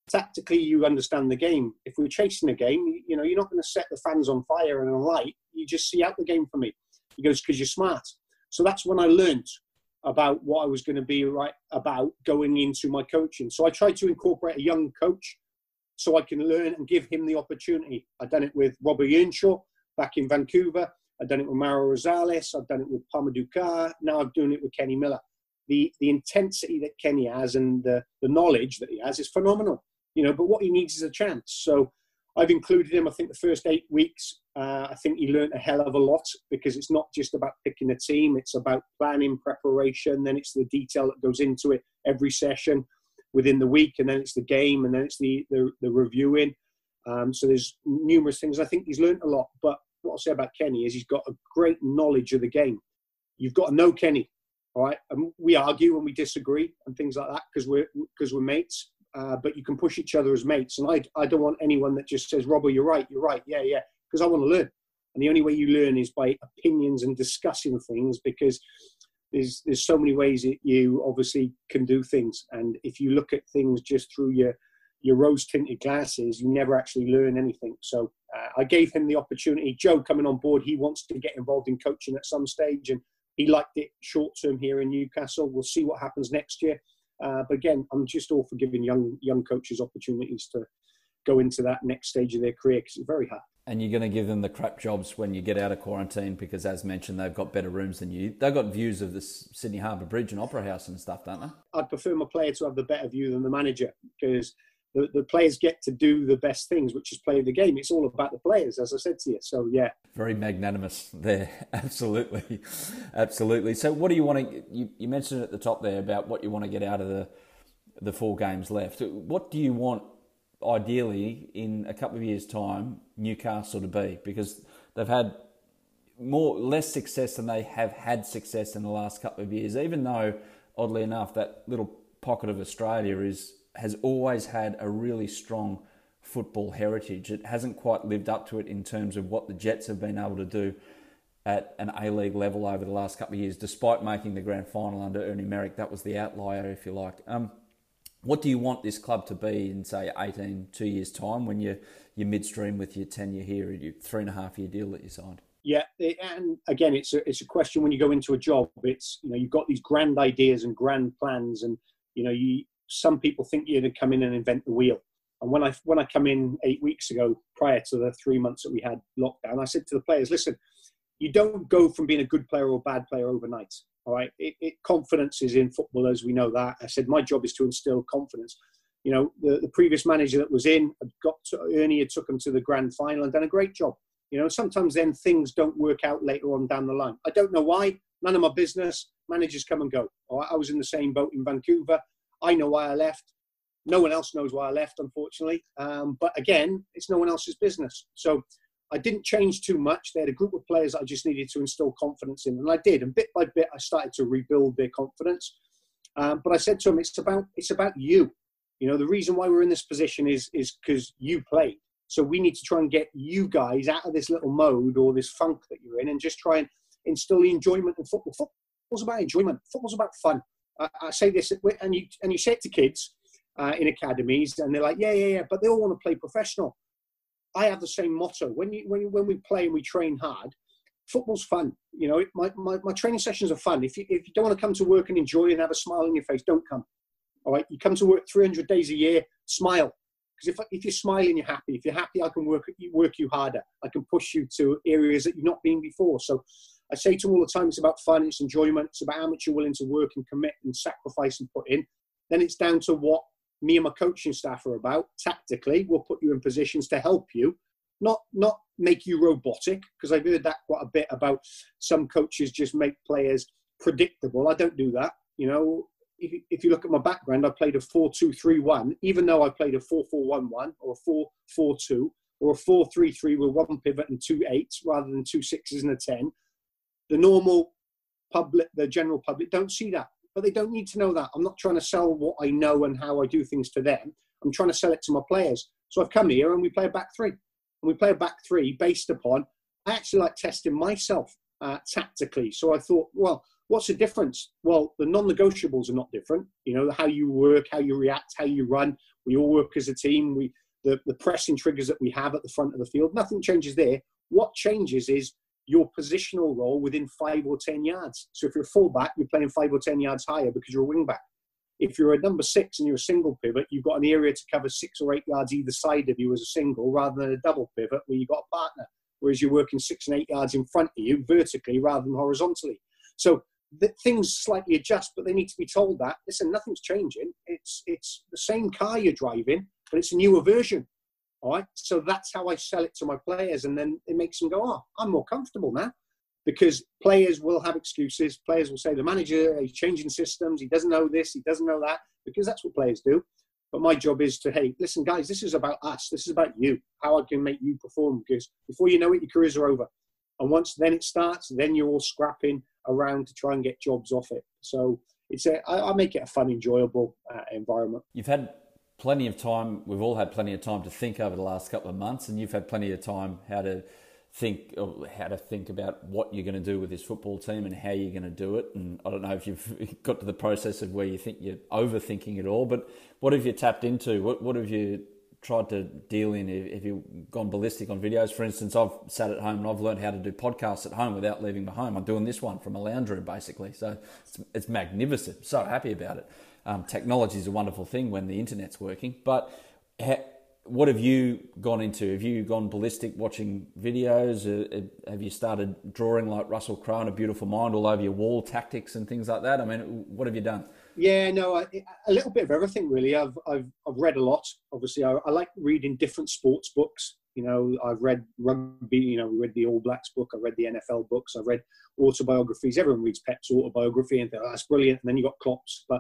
tactically, you understand the game. If we're chasing a game, you know, you're not going to set the fans on fire and a light. You just see out the game for me. He goes, because you're smart. So that's when I learned about what I was going to be right about going into my coaching. So I tried to incorporate a young coach so I can learn and give him the opportunity. I've done it with Robert Earnshaw back in Vancouver. I've done it with Mauro Rosales. I've done it with Pamadou Ka. Now I'm doing it with Kenny Miller. The the intensity that Kenny has and the, the knowledge that he has is phenomenal. You know, but what he needs is a chance. So I've included him, I think, the first eight weeks. Uh, I think he learned a hell of a lot because it's not just about picking a team. It's about planning, preparation. Then it's the detail that goes into it every session within the week. And then it's the game. And then it's the, the, the reviewing. Um, so there's numerous things. I think he's learned a lot. But what I'll say about Kenny is he's got a great knowledge of the game. You've got to know Kenny, all right? And we argue and we disagree and things like that because we're, because we're mates. Uh, but you can push each other as mates. And I, I don't want anyone that just says, Robbo, you're right, you're right. Yeah, yeah. Because I want to learn. And the only way you learn is by opinions and discussing things, because there's there's so many ways that you obviously can do things. And if you look at things just through your, your rose-tinted glasses, you never actually learn anything. So uh, I gave him the opportunity. Joe coming on board, he wants to get involved in coaching at some stage. And he liked it short-term here in Newcastle. We'll see what happens next year. Uh, but again, I'm just all for giving young young coaches opportunities to go into that next stage of their career because it's very hard. And you're going to give them the crap jobs when you get out of quarantine because, as mentioned, they've got better rooms than you. They've got views of the Sydney Harbour Bridge and Opera House and stuff, don't they? I'd prefer my player to have the better view than the manager because the, the players get to do the best things, which is play the game. It's all about the players, as I said to you. So, yeah. Very magnanimous there. Absolutely. Absolutely. So what do you want to... You, you mentioned at the top there about what you want to get out of the the four games left. What do you want, ideally, in a couple of years' time, Newcastle to be? Because they've had more less success than they have had success in the last couple of years, even though, oddly enough, that little pocket of Australia is has always had a really strong football heritage. It hasn't quite lived up to it in terms of what the Jets have been able to do at an A-League level over the last couple of years, despite making the grand final under Ernie Merrick. That was the outlier, if you like. Um, what do you want this club to be in, say, eighteen, two years' time when you're, you're midstream with your tenure here, your three and a half year deal that you signed? Yeah, and again, it's a, it's a question when you go into a job. It's, you know, you've got these grand ideas and grand plans, and, you know, you some people think you're going to come in and invent the wheel. And when I when I come in eight weeks ago, prior to the three months that we had lockdown, I said to the players, listen, you don't go from being a good player or a bad player overnight. All right, it, it, confidence is in football, as we know that. I said my job is to instill confidence. You know, the, the previous manager that was in had got to, Ernie had took him to the grand final and done a great job. You know, sometimes then things don't work out later on down the line. I don't know why. None of my business. Managers come and go. All right? I was in the same boat in Vancouver. I know why I left. No one else knows why I left, unfortunately. Um, but again, it's no one else's business. So I didn't change too much. They had a group of players I just needed to instill confidence in, and I did. And bit by bit, I started to rebuild their confidence. Um, but I said to them, "It's about it's about you. You know, the reason why we're in this position is is because you played. So we need to try and get you guys out of this little mode or this funk that you're in, and just try and instill the enjoyment in football. Football's about enjoyment. Football's about fun. I, I say this, and you and you say it to kids uh, in academies, and they're like, yeah, yeah, yeah, but they all want to play professional. I have the same motto. When you when you, when we play and we train hard, football's fun. You know, it, my, my my training sessions are fun. If you if you don't want to come to work and enjoy and have a smile on your face, don't come. All right, you come to work three hundred days a year, smile. Because if if you're smiling, you're happy. If you're happy, I can work work you harder. I can push you to areas that you've not been before. So I say to them all the time, it's about fun, it's enjoyment, it's about how much you're willing to work and commit and sacrifice and put in. Then it's down to what me and my coaching staff are about. Tactically, we'll put you in positions to help you, not not make you robotic, because I've heard that quite a bit about some coaches just make players predictable. I don't do that. You know, if you, if you look at my background, I played a four two three one, even though I played a four four one one or a four four two or a four three three with one pivot and two eights rather than two sixes and a ten. The normal public, the general public, don't see that. But they don't need to know that. I'm not trying to sell what I know and how I do things to them. I'm trying to sell it to my players. So I've come here and we play a back three. And we play a back three based upon, I actually like testing myself uh, tactically. So I thought, well, What's the difference? Well, the non-negotiables are not different. You know, how you work, how you react, how you run. We all work as a team. We the, the pressing triggers that we have at the front of the field, nothing changes there. What changes is your positional role within five or ten yards. So if you're a fullback, you're playing five or ten yards higher because you're a wing back. If you're a number six and you're a single pivot, you've got an area to cover six or eight yards either side of you as a single rather than a double pivot where you've got a partner, whereas you're working six and eight yards in front of you vertically rather than horizontally. So the things slightly adjust, but they need to be told that, listen, nothing's changing. It's it's the same car you're driving, but it's a newer version. All right. So that's how I sell it to my players. And then it makes them go, oh, I'm more comfortable now. Because players will have excuses. Players will say the manager, he's changing systems. He doesn't know this. He doesn't know that. Because that's what players do. But my job is to, hey, listen, guys, this is about us. This is about you. How I can make you perform. Because before you know it, your careers are over. And once then it starts, then you're all scrapping around to try and get jobs off it. So it's a, I, I make it a fun, enjoyable uh, environment. You've had plenty of time. We've all had plenty of time to think over the last couple of months, and you've had plenty of time how to think how to think about what you're going to do with this football team and how you're going to do it. And I don't know if you've got to the process of where you think you're overthinking it all, but what have you tapped into? What what have you tried to deal in? Have you gone ballistic on videos? For instance, I've sat at home and I've learned how to do podcasts at home without leaving my home. I'm doing this one from a lounge room, basically. So it's, it's magnificent. So happy about it. Um, technology is a wonderful thing when the internet's working. But ha- what have you gone into? Have you gone ballistic watching videos? Uh, have you started drawing like Russell Crowe in A Beautiful Mind all over your wall, tactics and things like that? I mean, what have you done? Yeah, no, I, a little bit of everything really. I've I've I've read a lot. Obviously, I, I like reading different sports books. You know, I've read rugby. You know, we read the All Blacks book. I read the N F L books. I read autobiographies. Everyone reads Pep's autobiography and think, oh, that's brilliant. And then you got Klopp's. But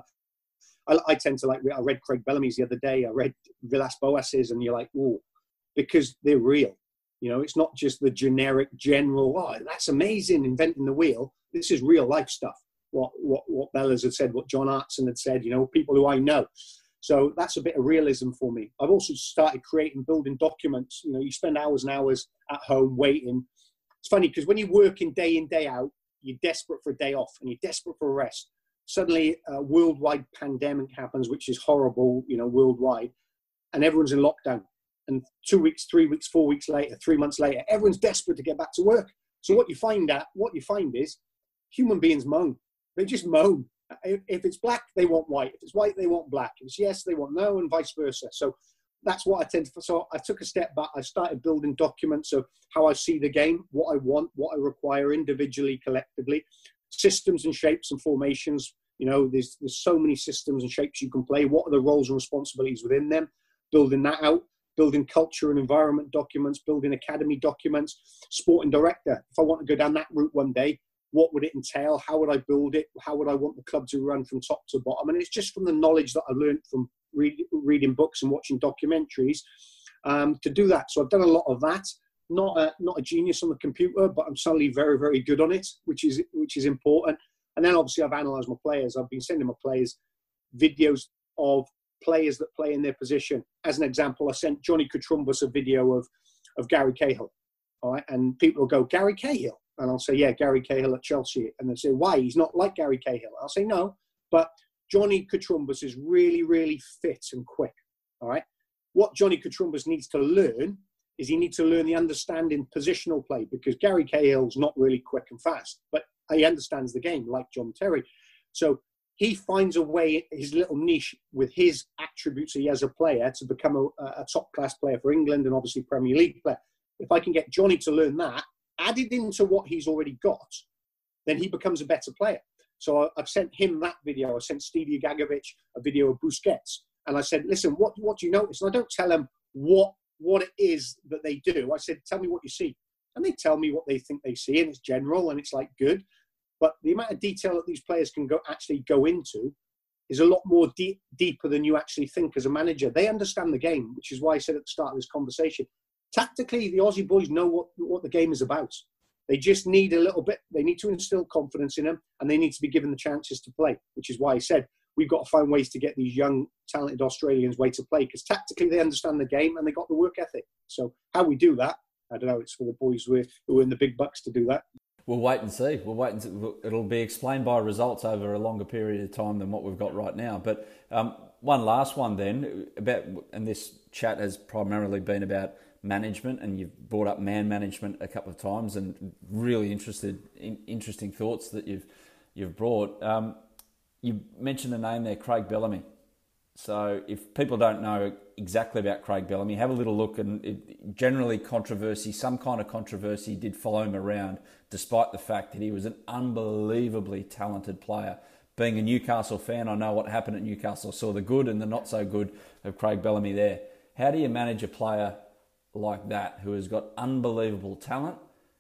I, I tend to like. I read Craig Bellamy's the other day. I read Villas-Boas's, and you're like, oh, because they're real. You know, it's not just the generic, general. Oh, that's amazing, inventing the wheel. This is real life stuff. What what what Bellas had said, what John Hartson had said, you know, people who I know. So that's a bit of realism for me. I've also started creating, building documents. You know, you spend hours and hours at home waiting. It's funny because when you work in day in, day out, you're desperate for a day off and you're desperate for a rest. Suddenly a worldwide pandemic happens, which is horrible, you know, worldwide, and everyone's in lockdown. And two weeks, three weeks, four weeks later, three months later, everyone's desperate to get back to work. So what you find out, what you find is human beings moan. They just moan. If it's black, they want white. If it's white, they want black. If it's yes, they want no, and vice versa. So that's what I tend to. So I took a step back. I started building documents of how I see the game, what I want, what I require individually, collectively, systems and shapes and formations. You know, there's there's so many systems and shapes you can play. What are the roles and responsibilities within them? Building that out. Building culture and environment documents. Building academy documents. Sporting director. If I want to go down that route one day, what would it entail? How would I build it? How would I want the club to run from top to bottom? And it's just from the knowledge that I learned from read, reading books and watching documentaries um, to do that. So I've done a lot of that. Not a, not a genius on the computer, but I'm suddenly very, very good on it, which is which is important. And then obviously I've analysed my players. I've been sending my players videos of players that play in their position. As an example, I sent Johnny Cotrumbus a video of, of Gary Cahill. All right, and people will go, Gary Cahill? And I'll say, yeah, Gary Cahill at Chelsea. And they'll say, why? He's not like Gary Cahill. I'll say, no, but Johnny Cotrumbus is really, really fit and quick. All right. What Johnny Cotrumbus needs to learn is he needs to learn the understanding positional play, because Gary Cahill's not really quick and fast, but he understands the game like John Terry. So he finds a way, his little niche with his attributes he has as a player to become a, a top-class player for England and obviously Premier League player. If I can get Johnny to learn that, added into what he's already got, then he becomes a better player. So I've sent him that video. I sent Stevie Gagovic a video of Busquets. And I said, listen, what, what do you notice? And I don't tell them what, what it is that they do. I said, tell me what you see. And they tell me what they think they see, and it's general and it's like good. But the amount of detail that these players can go actually go into is a lot more deep, deeper than you actually think as a manager. They understand the game, which is why I said at the start of this conversation, tactically, the Aussie boys know what, what the game is about. They just need a little bit. They need to instill confidence in them, and they need to be given the chances to play, which is why I said we've got to find ways to get these young, talented Australians way to play, because tactically they understand the game and they got the work ethic. So how we do that, I don't know. It's for the boys who are in the big bucks to do that. We'll wait and see. We'll wait and see. It'll be explained by results over a longer period of time than what we've got right now. But um, one last one then about, and this chat has primarily been about management, and you've brought up man management a couple of times, and really interested in interesting thoughts that you've you've brought. Um, you mentioned the name there, Craig Bellamy. So if people don't know exactly about Craig Bellamy, have a little look, and it, generally controversy, some kind of controversy did follow him around, despite the fact that he was an unbelievably talented player. Being a Newcastle fan, I know what happened at Newcastle. I saw the good and the not so good of Craig Bellamy there. How do you manage a player like that who has got unbelievable talent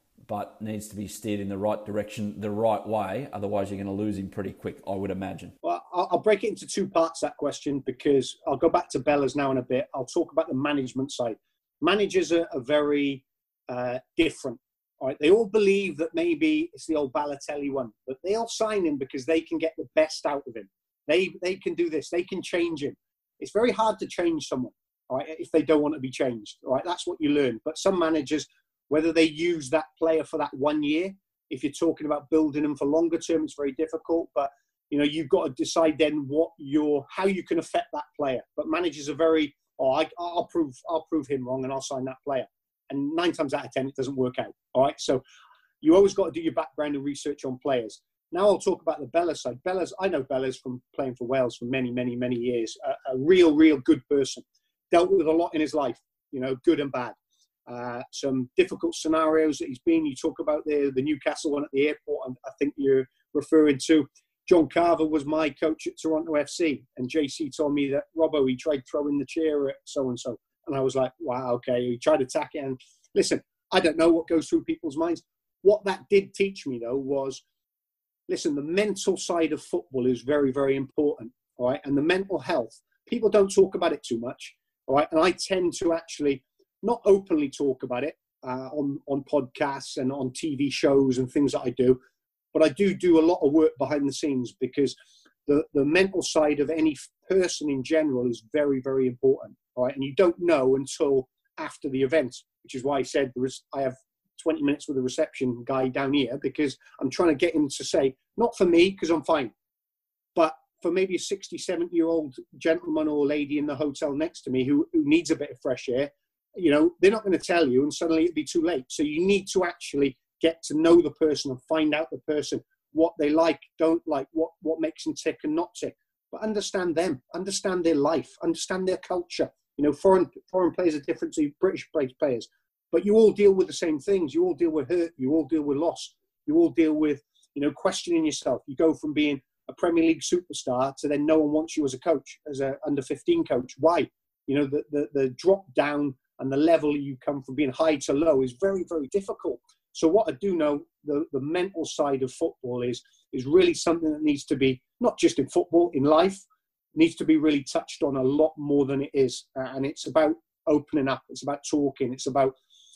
but needs to be steered in the right direction, the right way? Otherwise, you're going to lose him pretty quick, I would imagine. Well, I'll break it into two parts, that question, because I'll go back to Bellas now in a bit. I'll talk about the management side. Managers are, are very uh, different. All right? They all believe that maybe it's the old Balotelli one, but they'll sign him because they can get the best out of him. They they can do this. They can change him. It's very hard to change someone, all right, if they don't want to be changed. All right? That's what you learn. But some managers, whether they use that player for that one year, if you're talking about building them for longer term, it's very difficult. But you know, you've got to decide then what your how you can affect that player. But managers are very, oh, I, I'll prove I'll prove him wrong and I'll sign that player. And nine times out of ten, it doesn't work out. All right, so you always got to do your background and research on players. Now I'll talk about the Bellas side. Bellas, I know Bellas from playing for Wales for many, many, many years. A, a real, real good person. Dealt with a lot in his life, you know, good and bad. Uh, some difficult scenarios that he's been. You talk about the the Newcastle one at the airport, I think you're referring to. John Carver was my coach at Toronto F C, and J C told me that, Robbo, he tried throwing the chair at so-and-so. And I was like, wow, okay, he tried to attack it. And listen, I don't know what goes through people's minds. What that did teach me, though, was, listen, the mental side of football is very, very important, all right? And the mental health, people don't talk about it too much, all right? And I tend to actually not openly talk about it uh, on, on podcasts and on T V shows and things that I do, but I do do a lot of work behind the scenes, because the, the mental side of any person in general is very, very important, all right? And you don't know until after the event, which is why I said there was, I have twenty minutes with a reception guy down here, because I'm trying to get him to say, not for me, because I'm fine, but for maybe a sixty, seventy-year-old gentleman or lady in the hotel next to me who, who needs a bit of fresh air. You know, they're not going to tell you, and suddenly it'd be too late. So you need to actually get to know the person and find out the person, what they like, don't like, what, what makes them tick and not tick. But understand them, understand their life, understand their culture. You know, foreign foreign players are different to British players, but you all deal with the same things. You all deal with hurt. You all deal with loss. You all deal with, you know, questioning yourself. You go from being a Premier League superstar to then no one wants you as a coach, as a under fifteen coach. Why? You know, the the, the drop down and the level you come from being high to low is very, very difficult. So what I do know, the, the mental side of football is is really something that needs to be, not just in football, in life, needs to be really touched on a lot more than it is. Uh, and it's about opening up. It's about talking. It's about,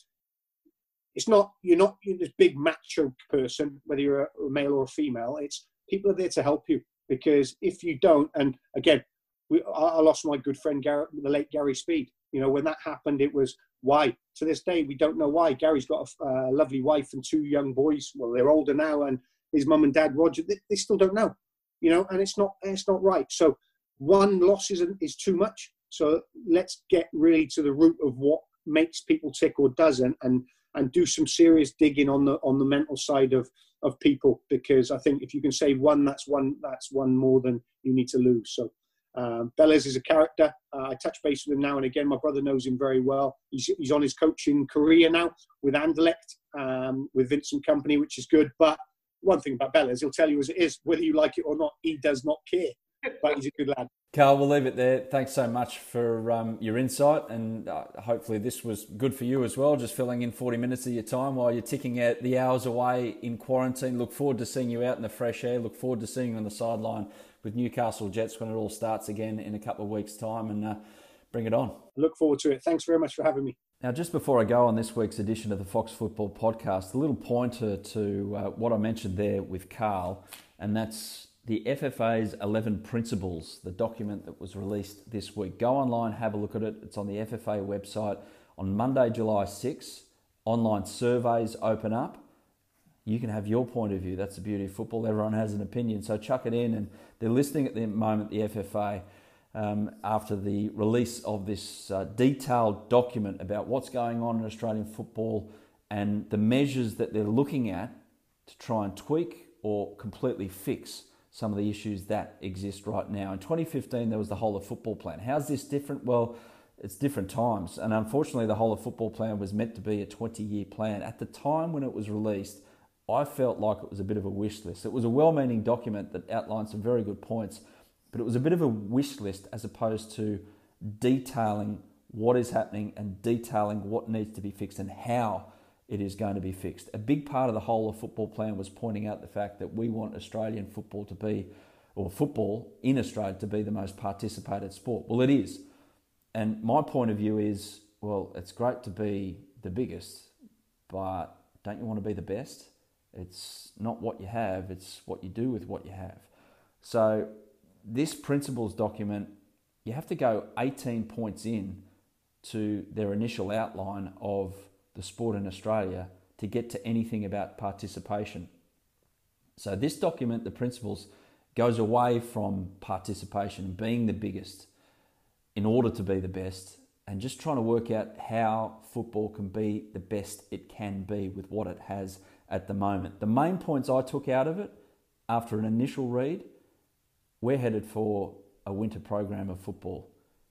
it's not, you're not you're this big macho person, whether you're a, a male or a female. It's people are there to help you, because if you don't, and again, we, I, I lost my good friend, Garrett, the late Gary Speed. You know, when that happened, it was why. To this day, we don't know why. Gary's got a uh, lovely wife and two young boys. Well, they're older now, and his mum and dad, Roger, they, they still don't know. You know, and it's not it's not right. So one loss is is too much. So let's get really to the root of what makes people tick or doesn't, and and do some serious digging on the on the mental side of of people. Because I think if you can save one, that's one that's one more than you need to lose. So. Um, Bellas is a character. Uh, I touch base with him now and again. My brother knows him very well. He's, he's on his coaching career now with Anderlecht, um, with Vincent Kompany, which is good. But one thing about Bellas, he'll tell you as it is, whether you like it or not, he does not care. But he's a good lad. Carl, we'll leave it there. Thanks so much for um, your insight, and uh, hopefully this was good for you as well, just filling in forty minutes of your time while you're ticking out the hours away in quarantine. Look forward to seeing you out in the fresh air. Look forward to seeing you on the sideline with Newcastle Jets when it all starts again in a couple of weeks' time, and uh, bring it on. Look forward to it. Thanks very much for having me. Now, just before I go on this week's edition of the Fox Football Podcast, a little pointer to uh, what I mentioned there with Carl, and that's the F F A's eleven Principles, the document that was released this week. Go online, have a look at it. It's on the F F A website on Monday, July sixth. Online surveys open up. You can have your point of view. That's the beauty of football. Everyone has an opinion. So chuck it in. And they're listening at the moment, the F F A, um, after the release of this uh, detailed document about what's going on in Australian football and the measures that they're looking at to try and tweak or completely fix some of the issues that exist right now. In twenty fifteen, there was the Whole of Football Plan. How's this different? Well, it's different times. And unfortunately, the Whole of Football Plan was meant to be a twenty-year plan. At the time when it was released, I felt like it was a bit of a wish list. It was a well-meaning document that outlined some very good points, but it was a bit of a wish list as opposed to detailing what is happening and detailing what needs to be fixed and how it is going to be fixed. A big part of the Whole of Football Plan was pointing out the fact that we want Australian football to be, or football in Australia to be the most participated sport. Well, it is. And my point of view is, well, it's great to be the biggest, but don't you want to be the best? It's not what you have, it's what you do with what you have. So this principles document, you have to go eighteen points in to their initial outline of the sport in Australia to get to anything about participation. So this document, the principles, goes away from participation, being the biggest in order to be the best, and just trying to work out how football can be the best it can be with what it has at the moment. The main points I took out of it after an initial read, we're headed for a winter program of football,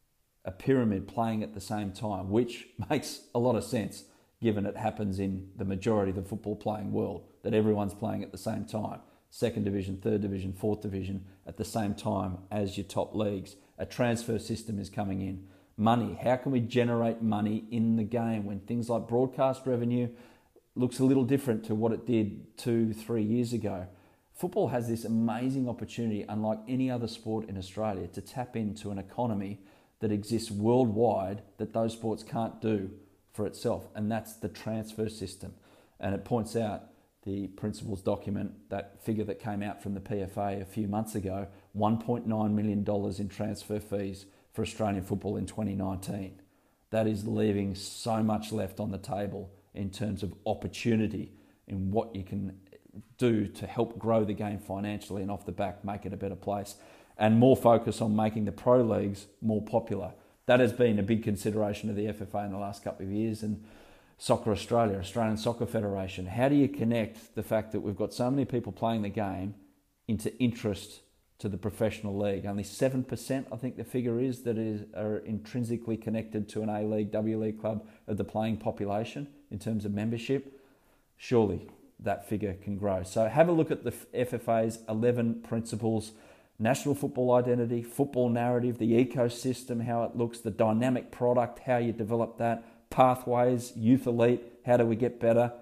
a pyramid playing at the same time, which makes a lot of sense given it happens in the majority of the football playing world, that everyone's playing at the same time. Second division, third division, fourth division at the same time as your top leagues. A transfer system is coming in. Money, how can we generate money in the game when things like broadcast revenue looks a little different to what it did two, three years ago? Football has this amazing opportunity, unlike any other sport in Australia, to tap into an economy that exists worldwide that those sports can't do for itself, and that's the transfer system. And it points out the principles document, that figure that came out from the P F A a few months ago, one point nine million dollars in transfer fees for Australian football in twenty nineteen. That is leaving so much left on the table in terms of opportunity in what you can do to help grow the game financially and off the back make it a better place, and more focus on making the pro leagues more popular. That has been a big consideration of the F F A in the last couple of years, and Soccer Australia, Australian Soccer Federation. How do you connect the fact that we've got so many people playing the game into interest to the professional league? Only seven percent, I think the figure is, that is are intrinsically connected to an A-League, W-League club of the playing population in terms of membership. Surely that figure can grow. So have a look at the F F A's eleven principles: national football identity, football narrative, the ecosystem, how it looks, the dynamic product, how you develop that, pathways, youth elite, how do we get better?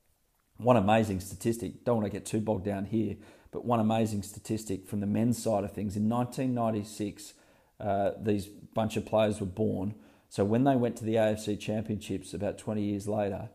One amazing statistic, don't want to get too bogged down here, but one amazing statistic from the men's side of things. In nineteen ninety-six, uh, these bunch of players were born. So when they went to the A F C Championships about twenty years later,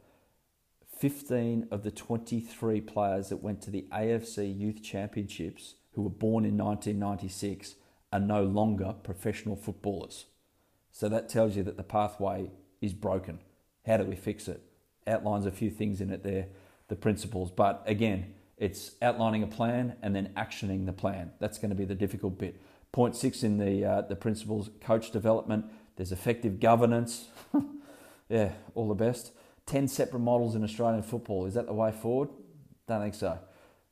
fifteen of the twenty-three players that went to the A F C Youth Championships who were born in nineteen ninety-six are no longer professional footballers. So that tells you that the pathway is broken. How do we fix it? Outlines a few things in it there, the principles. But again, it's outlining a plan and then actioning the plan. That's going to be the difficult bit. Point six in the uh, the principles: coach development. There's effective governance. Yeah, all the best. Ten separate models in Australian football. Is that the way forward? Don't think so.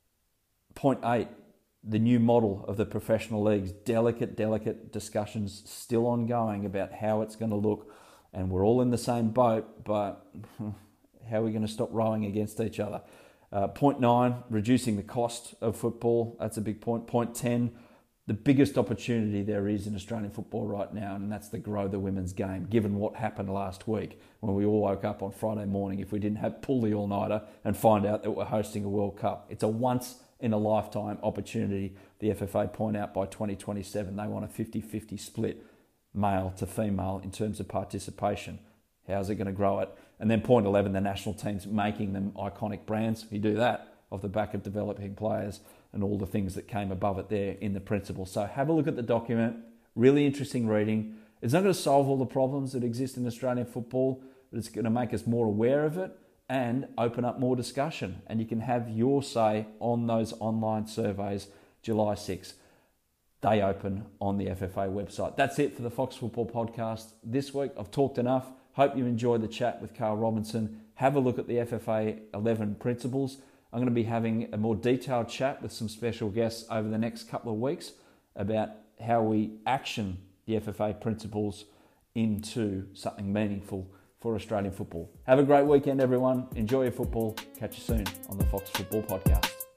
Point eight, the new model of the professional leagues. Delicate, delicate discussions still ongoing about how it's going to look. And we're all in the same boat, but how are we going to stop rowing against each other? Uh, point nine, reducing the cost of football. That's a big point. Point ten, the biggest opportunity there is in Australian football right now, and that's to grow the women's game, given what happened last week when we all woke up on Friday morning, if we didn't have pull the all-nighter and find out that we're hosting a World Cup. It's a once-in-a-lifetime opportunity. The F F A point out by twenty twenty-seven, they want a fifty-fifty split, male to female, in terms of participation. How's it going to grow it? And then point eleven, the national teams, making them iconic brands. You do that off the back of developing players and all the things that came above it there in the principles. So have a look at the document. Really interesting reading. It's not going to solve all the problems that exist in Australian football, but it's going to make us more aware of it and open up more discussion. And you can have your say on those online surveys July sixth. They open on the F F A website. That's it for the Fox Football Podcast this week. I've talked enough. Hope you enjoyed the chat with Carl Robinson. Have a look at the F F A eleven principles. I'm going to be having a more detailed chat with some special guests over the next couple of weeks about how we action the F F A principles into something meaningful for Australian football. Have a great weekend, everyone. Enjoy your football. Catch you soon on the Fox Football Podcast.